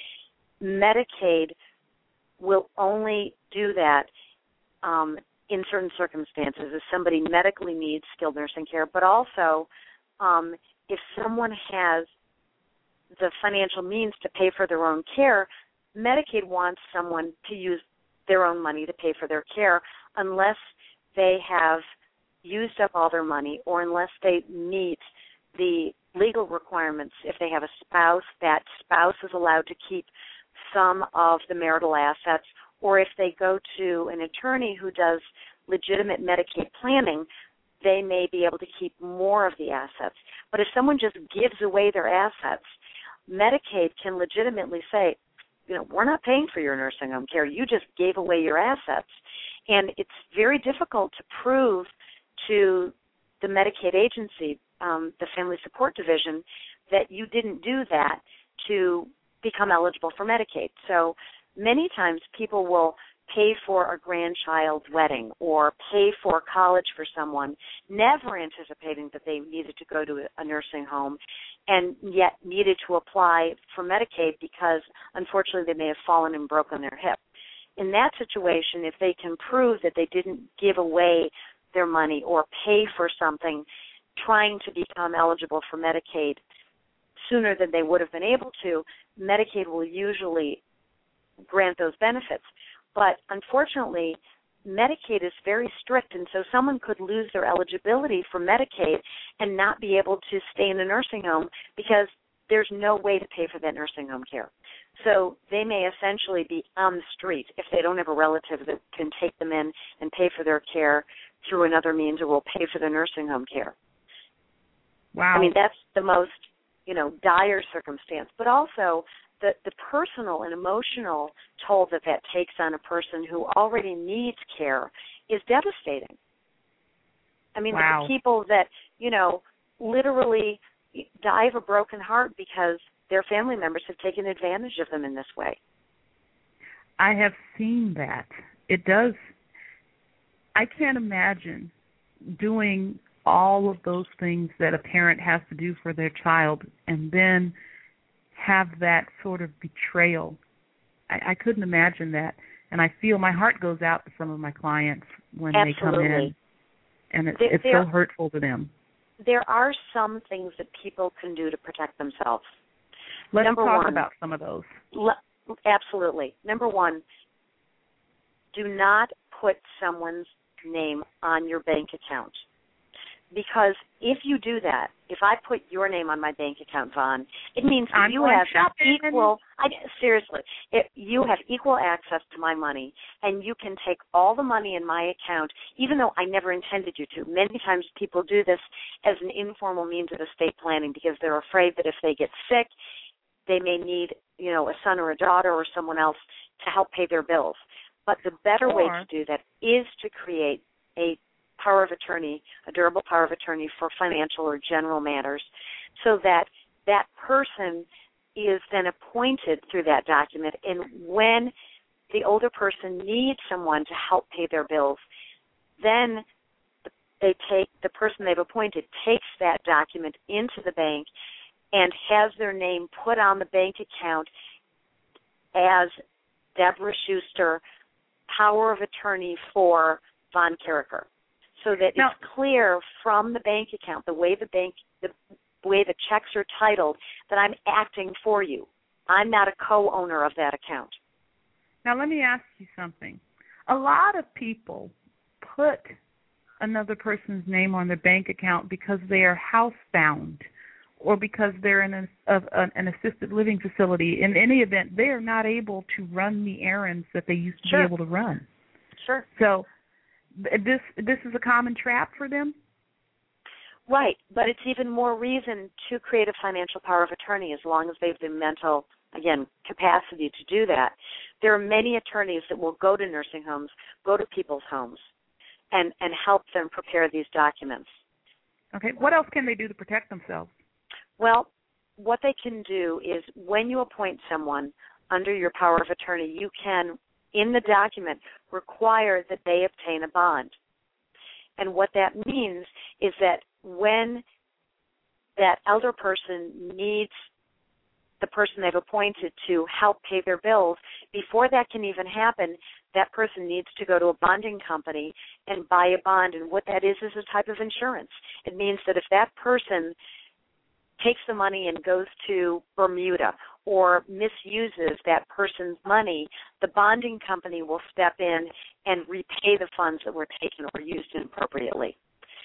Medicaid will only do that um, in certain circumstances if somebody medically needs skilled nursing care, but also um, if someone has the financial means to pay for their own care, Medicaid wants someone to use their own money to pay for their care unless they have used up all their money or unless they meet the legal requirements. If they have a spouse, that spouse is allowed to keep some of the marital assets, or if they go to an attorney who does legitimate Medicaid planning, they may be able to keep more of the assets. But if someone just gives away their assets, Medicaid can legitimately say, you know, we're not paying for your nursing home care. You just gave away your assets. And it's very difficult to prove to the Medicaid agency, um, the Family Support Division, that you didn't do that to become eligible for Medicaid. So many times people will pay for a grandchild's wedding or pay for college for someone, never anticipating that they needed to go to a nursing home and yet needed to apply for Medicaid because, unfortunately, they may have fallen and broken their hip. In that situation, if they can prove that they didn't give away their money or pay for something trying to become eligible for Medicaid sooner than they would have been able to, Medicaid will usually grant those benefits. But unfortunately, Medicaid is very strict, and so someone could lose their eligibility for Medicaid and not be able to stay in a nursing home because there's no way to pay for that nursing home care. So they may essentially be on the street if they don't have a relative that can take them in and pay for their care through another means or will pay for their nursing home care. Wow. I mean, that's the most, you know, dire circumstance. But also the, the personal and emotional toll that that takes on a person who already needs care is devastating. I mean, wow. There are people that, you know, literally die of a broken heart because their family members have taken advantage of them in this way. I have seen that. It does. I can't imagine doing all of those things that a parent has to do for their child and then have that sort of betrayal. I, I couldn't imagine that. And I feel my heart goes out to some of my clients when Absolutely. they come in, and it's, there, it's there, so hurtful to them. There are some things that people can do to protect themselves. Let's Number talk one, about some of those. Le- absolutely. Number one, do not put someone's name on your bank account. Because if you do that, if I put your name on my bank account, Vaughn, it means that I'm you going have shopping. equal, I, seriously, it, you have equal access to my money, and you can take all the money in my account, even though I never intended you to. Many times people do this as an informal means of estate planning because they're afraid that if they get sick, they may need, you know, a son or a daughter or someone else to help pay their bills. But the better or, way to do that is to create a power of attorney, a durable power of attorney for financial or general matters, so that that person is then appointed through that document. And when the older person needs someone to help pay their bills, then they take the person they've appointed takes that document into the bank and has their name put on the bank account as Deborah Schuster, power of attorney for Vaughn Carriker, so that now, it's clear from the bank account, the way the bank, the way the checks are titled, that I'm acting for you. I'm not a co-owner of that account. Now, let me ask you something. A lot of people put another person's name on their bank account because they are housebound or because they're in a, of an assisted living facility. In any event, they are not able to run the errands that they used to Sure. be able to run. Sure. So this this is a common trap for them? Right, but it's even more reason to create a financial power of attorney as long as they have the mental, again, capacity to do that. There are many attorneys that will go to nursing homes, go to people's homes, and, and help them prepare these documents. Okay, what else can they do to protect themselves? Well, what they can do is when you appoint someone under your power of attorney, you can, in the document, require that they obtain a bond. And what that means is that when that elder person needs the person they've appointed to help pay their bills, before that can even happen, that person needs to go to a bonding company and buy a bond. And what that is is a type of insurance. It means that if that person takes the money and goes to Bermuda or misuses that person's money, the bonding company will step in and repay the funds that were taken or used inappropriately.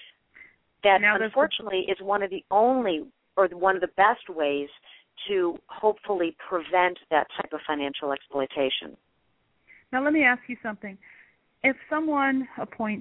That, now, unfortunately, is one of the only or one of the best ways to hopefully prevent that type of financial exploitation. Now, let me ask you something. If someone appoints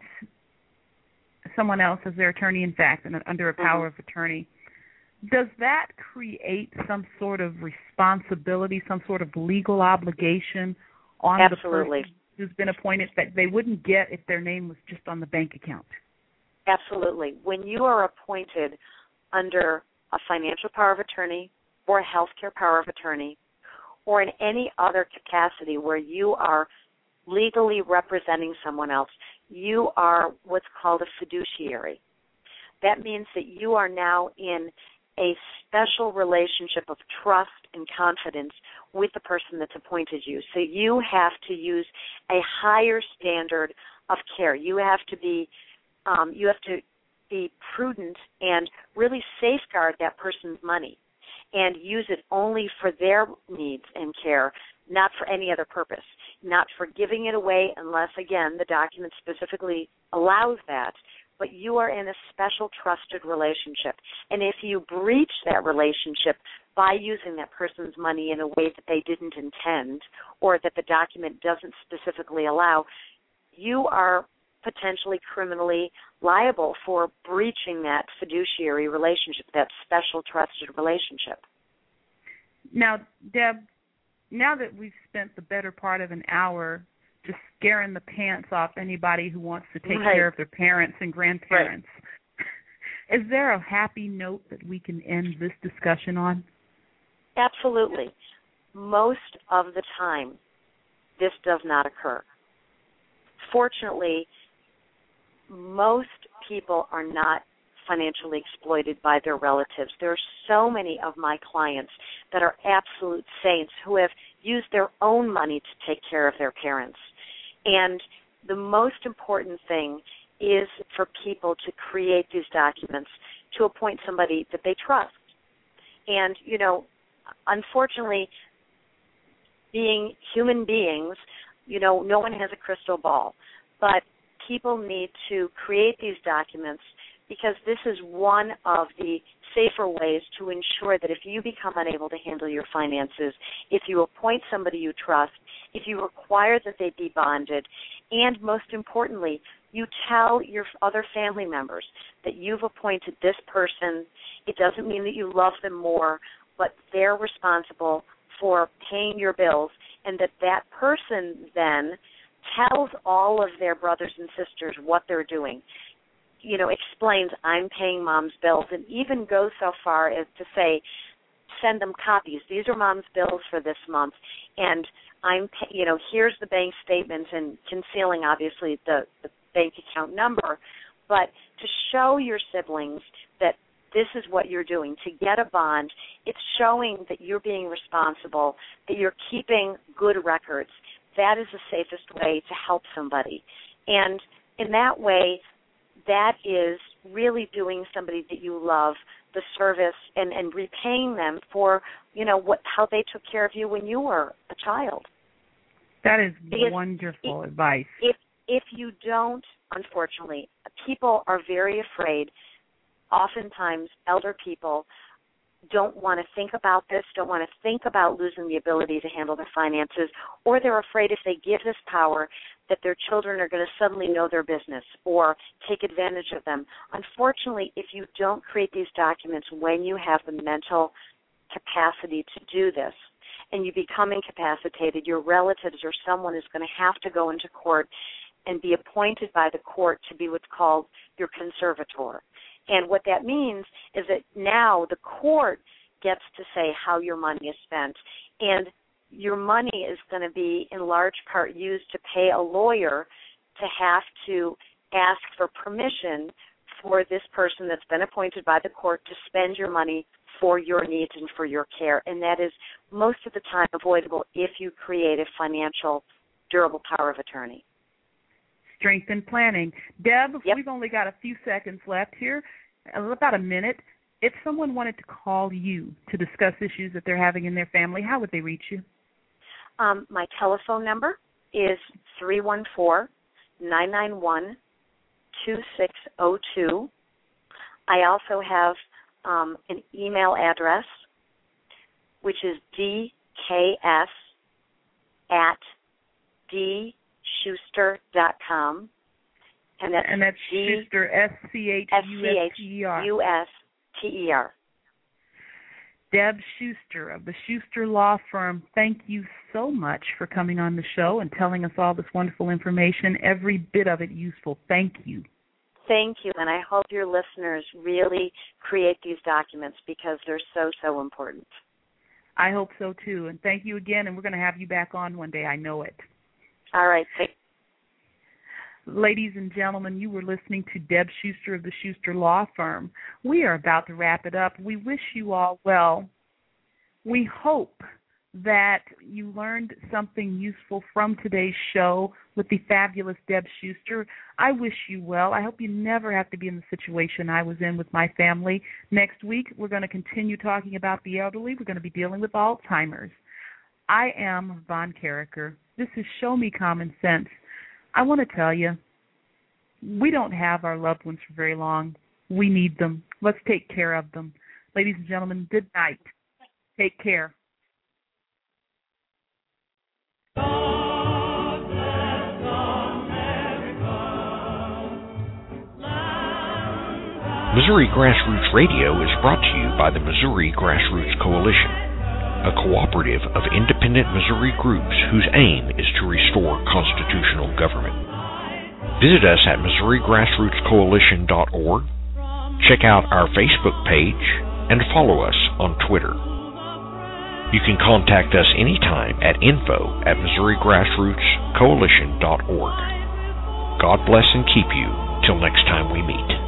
someone else as their attorney, in fact, and under a power mm-hmm. of attorney, does that create some sort of responsibility, some sort of legal obligation on Absolutely. the person who's been appointed that they wouldn't get if their name was just on the bank account? Absolutely. When you are appointed under a financial power of attorney or a healthcare power of attorney or in any other capacity where you are legally representing someone else, you are what's called a fiduciary. That means that you are now in a special relationship of trust and confidence with the person that's appointed you. So you have to use a higher standard of care. You have to be um, you have to be prudent and really safeguard that person's money and use it only for their needs and care, not for any other purpose, not for giving it away unless, again, the document specifically allows that. But you are in a special trusted relationship. And if you breach that relationship by using that person's money in a way that they didn't intend or that the document doesn't specifically allow, you are potentially criminally liable for breaching that fiduciary relationship, that special trusted relationship. Now, Deb, now that we've spent the better part of an hour just scaring the pants off anybody who wants to take right. care of their parents and grandparents, right. is there a happy note that we can end this discussion on? Absolutely. Most of the time, this does not occur. Fortunately, most people are not financially exploited by their relatives. There are so many of my clients that are absolute saints who have used their own money to take care of their parents. And the most important thing is for people to create these documents to appoint somebody that they trust. And, you know, unfortunately, being human beings, you know, no one has a crystal ball. But people need to create these documents because this is one of the safer ways to ensure that if you become unable to handle your finances, if you appoint somebody you trust, if you require that they be bonded, and most importantly, you tell your other family members that you've appointed this person. It doesn't mean that you love them more, but they're responsible for paying your bills, and that that person then tells all of their brothers and sisters what they're doing. You know, explains, I'm paying mom's bills, and even goes so far as to say, send them copies. These are mom's bills for this month, and I'm, pay, you know, here's the bank statement, and concealing, obviously, the, the bank account number, but to show your siblings that this is what you're doing. To get a bond, it's showing that you're being responsible, that you're keeping good records. That is the safest way to help somebody. And in that way, that is really doing somebody that you love the service and, and repaying them for, you know, what how they took care of you when you were a child. That is because wonderful if, advice. If if you don't, unfortunately, people are very afraid. Oftentimes, elder people don't want to think about this, don't want to think about losing the ability to handle their finances, or they're afraid if they give this power that their children are going to suddenly know their business or take advantage of them. Unfortunately, if you don't create these documents when you have the mental capacity to do this, and you become incapacitated, your relatives or someone is going to have to go into court and be appointed by the court to be what's called your conservator. And what that means is that now the court gets to say how your money is spent. And your money is going to be in large part used to pay a lawyer to have to ask for permission for this person that's been appointed by the court to spend your money for your needs and for your care. And that is most of the time avoidable if you create a financial durable power of attorney. Strength and planning. Deb, yep. We've only got a few seconds left here, about a minute. If someone wanted to call you to discuss issues that they're having in their family, how would they reach you? Um, my telephone number is three one four, nine nine one, two six zero two. I also have um, an email address, which is d k s at d schuster dot com. And that's, and that's G- Schuster, S C H U S T E R. U S T E R. Deb Schuster of the Schuster Law Firm, thank you so much for coming on the show and telling us all this wonderful information, every bit of it useful. Thank you. Thank you, and I hope your listeners really create these documents because they're so, so important. I hope so, too. And thank you again, and we're going to have you back on one day. I know it. All right. Thank Ladies and gentlemen, you were listening to Deb Schuster of the Schuster Law Firm. We are about to wrap it up. We wish you all well. We hope that you learned something useful from today's show with the fabulous Deb Schuster. I wish you well. I hope you never have to be in the situation I was in with my family. Next week, we're going to continue talking about the elderly. We're going to be dealing with Alzheimer's. I am Von Carricker. This is Show Me Common Sense. I want to tell you, we don't have our loved ones for very long. We need them. Let's take care of them. Ladies and gentlemen, good night. Take care. Missouri Grassroots Radio is brought to you by the Missouri Grassroots Coalition, a cooperative of independent Missouri groups whose aim is to restore constitutional government. Visit us at Missouri Grassroots Coalition dot org, check out our Facebook page, and follow us on Twitter. You can contact us anytime at info at Missouri Grassroots Coalition dot org. God bless and keep you till next time we meet.